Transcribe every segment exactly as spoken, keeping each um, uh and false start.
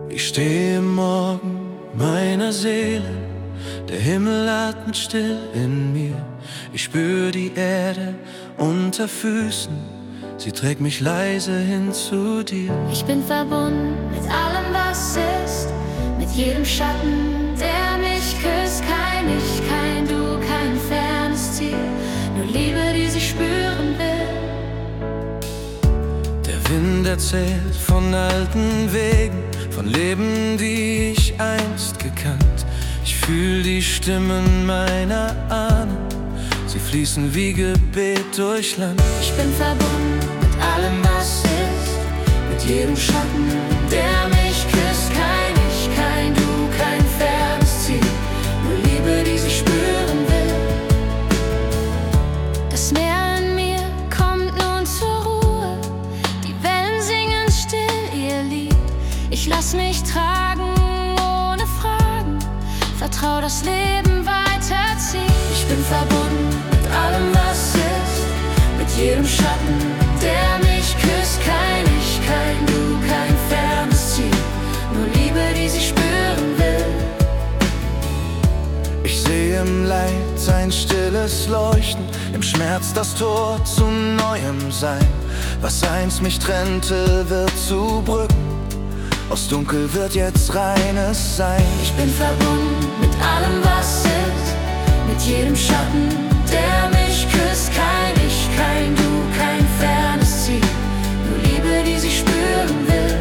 Ich stehe im Morgen meiner Seele, der Himmel atmet still in mir. Ich spür die Erde unter Füßen, sie trägt mich leise hin zu dir. Ich bin verbunden mit allem, was ist, mit jedem Schatten, der mich küsst. Kein Ich, kein Du, kein fernes Ziel, nur Liebe, die sich spüren will. Der Wind erzählt von alten Wegen, von Leben, die ich einst gekannt. Ich fühl die Stimmen meiner Ahnen, sie fließen wie Gebet durch Land. Ich bin verbunden mit allem, was ist, mit jedem Schatten, der mich küsst. Kein Ich, kein Du, kein fernes Ziel, nur Liebe, die sich spüren will. Das Meer in mir kommt nun zur Ruhe, die Wellen singen still ihr Lied. Ich lass mich tragen ohne Fragen, vertrau, das Leben weiterzieht. Ich bin verbunden mit allem, was ist, mit jedem Schatten, der mich küsst. Kein Ich, kein Du, kein fernes Ziel, nur Liebe, die sich spüren will. Ich sehe im Leid ein stilles Leuchten, im Schmerz das Tor zu neuem Sein. Was einst mich trennte, wird zu Brücken, aus Dunkel wird jetzt reines Sein. Ich bin verbunden mit allem, was ist, mit jedem Schatten, der mich küsst. Kein Ich, kein Du, kein fernes Ziel, nur Liebe, die sich spüren will.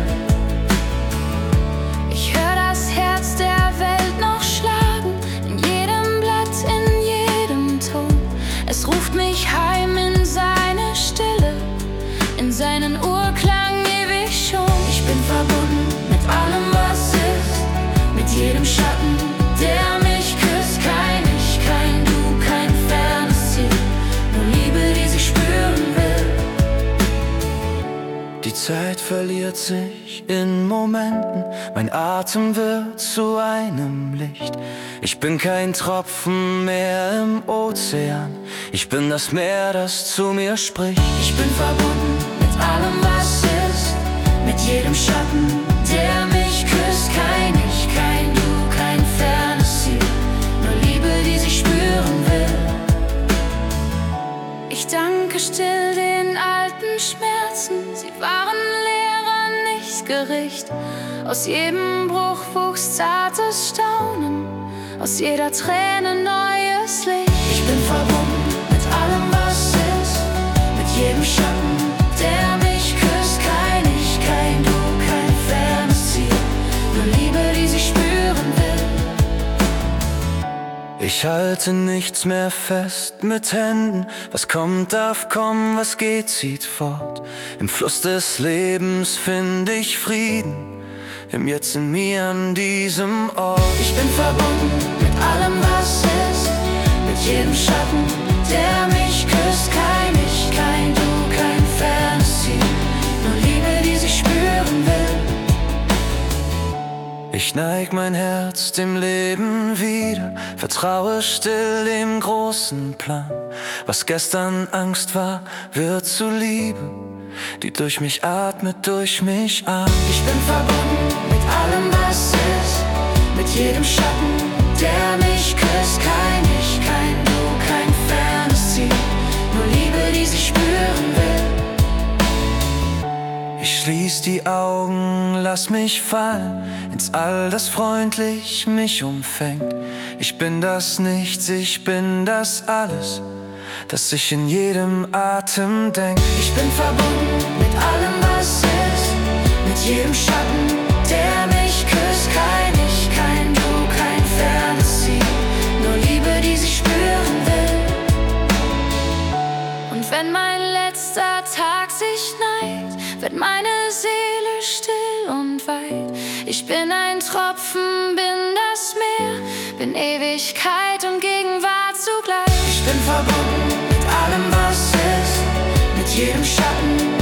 Ich hör das Herz der Welt noch schlagen, in jedem Blatt, in jedem Ton. Es ruft mich heim in seine Stille, in seinen Urklang ewig schon. Ich bin verbunden mit allem, was ist, mit jedem Schatten, der mich küsst. Kein Ich, kein Du, kein fernes Ziel, nur Liebe, die sich spüren will. Die Zeit verliert sich in Momenten, mein Atem wird zu einem Licht. Ich bin kein Tropfen mehr im Ozean, ich bin das Meer, das zu mir spricht. Ich bin verbunden mit allem, was ist, mit jedem Schatten, der mich küsst. Kein Ich, kein Du, kein fernes Ziel, nur Liebe, die sich spüren will. Ich danke still den alten Schmerzen, sie waren Lehrer, nicht Gericht. Aus jedem Bruch wuchs zartes Staunen, aus jeder Träne neues Licht. Ich bin verbunden mit allem, was ist, mit jedem Schatten, der mich küsst. Kein Ich, kein Du, kein fernes Ziel, nur Liebe, die sich spüren will. Ich halte nichts mehr fest mit Händen, was kommt darf kommen, was geht zieht fort. Im Fluss des Lebens finde ich Frieden, im Jetzt in mir an diesem Ort. Ich bin verbunden mit allem, was ist, mit jedem Schatten, der mich küsst. Kein Ich, kein Du, kein fernes Ziel, nur Liebe, die sich spüren will. Ich neig mein Herz dem Leben wieder, vertraue still dem großen Plan. Was gestern Angst war, wird zu Liebe, die durch mich atmet, durch mich atmet. Ich bin verbunden mit allem, was ist, mit jedem Schatten, der mich küsst. Kein Ich, kein Du, kein fernes Ziel, nur Liebe, die sich spüren will. Ich schließ die Augen, lass mich fallen ins All, das freundlich mich umfängt. Ich bin das Nichts, ich bin das Alles, das sich in jedem Atem denkt. Ich bin verbunden mit allem, was ist, mit jedem Schatten, der mich küsst. Kein Ich, kein Du, kein fernes Ziel, nur Liebe, die sich spüren will. Und wenn mein letzter Tag sich neigt, wird meine Seele still und weit. Ich bin ein Tropfen, bin das Meer, bin Ewigkeit und Gegenwart zugleich. Ich bin verbunden mit allem, was ist, mit jedem Schatten,